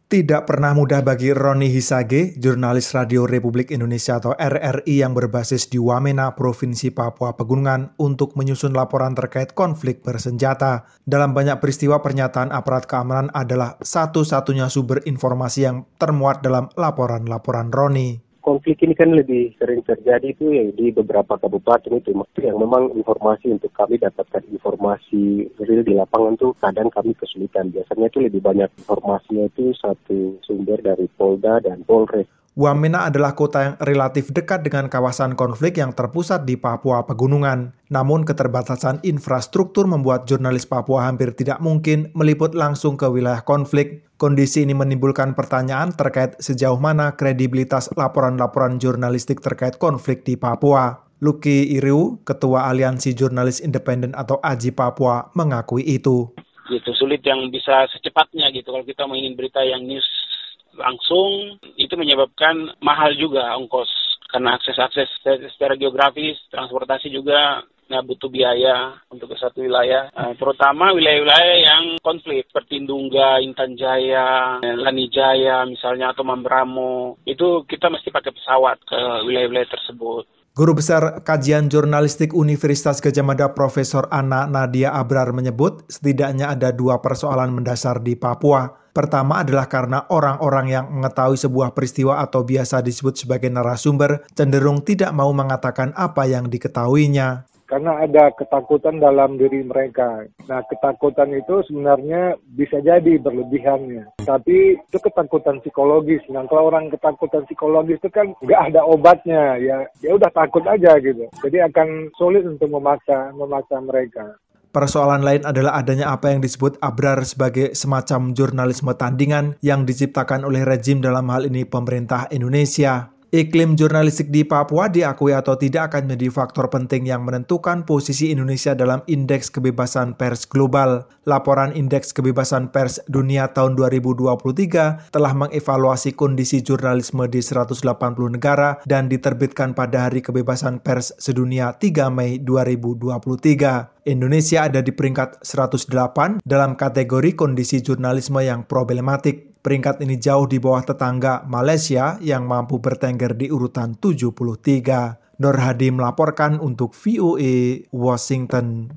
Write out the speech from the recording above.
Tidak pernah mudah bagi Roni Hisage, jurnalis Radio Republik Indonesia atau RRI yang berbasis di Wamena, Provinsi Papua Pegunungan, untuk menyusun laporan terkait konflik bersenjata. Dalam banyak peristiwa, pernyataan aparat keamanan adalah satu-satunya sumber informasi yang termuat dalam laporan-laporan Roni. Konflik ini kan lebih sering terjadi itu ya di beberapa kabupaten itu yang memang informasi untuk kami dapatkan informasi real di lapangan tuh kadang kami kesulitan. Biasanya itu lebih banyak informasinya itu satu sumber dari Polda dan Polres. Wamena adalah kota yang relatif dekat dengan kawasan konflik yang terpusat di Papua Pegunungan. Namun keterbatasan infrastruktur membuat jurnalis Papua hampir tidak mungkin meliput langsung ke wilayah konflik. Kondisi ini menimbulkan pertanyaan terkait sejauh mana kredibilitas laporan-laporan jurnalistik terkait konflik di Papua. Luki Iriu, Ketua Aliansi Jurnalis Independen atau AJI Papua, mengakui itu. Gitu, sulit yang bisa secepatnya gitu kalau kita mau ingin berita yang news langsung, itu menyebabkan mahal juga ongkos karena akses secara geografis, transportasi juga butuh biaya untuk ke satu wilayah, terutama wilayah-wilayah yang konflik seperti Ndungga, Intan Jaya, Lani Jaya misalnya atau Mambramo, itu kita mesti pakai pesawat ke wilayah-wilayah tersebut. Guru Besar Kajian Jurnalistik Universitas Gadjah Mada Profesor Ana Nadia Abrar menyebut setidaknya ada dua persoalan mendasar di Papua. Pertama adalah karena orang-orang yang mengetahui sebuah peristiwa atau biasa disebut sebagai narasumber cenderung tidak mau mengatakan apa yang diketahuinya. Karena ada ketakutan dalam diri mereka. Nah, ketakutan itu sebenarnya bisa jadi berlebihannya. Tapi itu ketakutan psikologis. Nah, kalau orang ketakutan psikologis itu kan nggak ada obatnya. Ya udah takut aja gitu. Jadi akan sulit untuk memaksa mereka. Persoalan lain adalah adanya apa yang disebut Abrar sebagai semacam jurnalisme tandingan yang diciptakan oleh rejim dalam hal ini pemerintah Indonesia. Iklim jurnalistik di Papua diakui atau tidak akan menjadi faktor penting yang menentukan posisi Indonesia dalam Indeks Kebebasan Pers Global. Laporan Indeks Kebebasan Pers Dunia tahun 2023 telah mengevaluasi kondisi jurnalisme di 180 negara dan diterbitkan pada Hari Kebebasan Pers Sedunia 3 Mei 2023. Indonesia ada di peringkat 108 dalam kategori kondisi jurnalisme yang problematik. Peringkat ini jauh di bawah tetangga Malaysia yang mampu bertengger di urutan 73. Nur Hadi melaporkan untuk VOA Washington.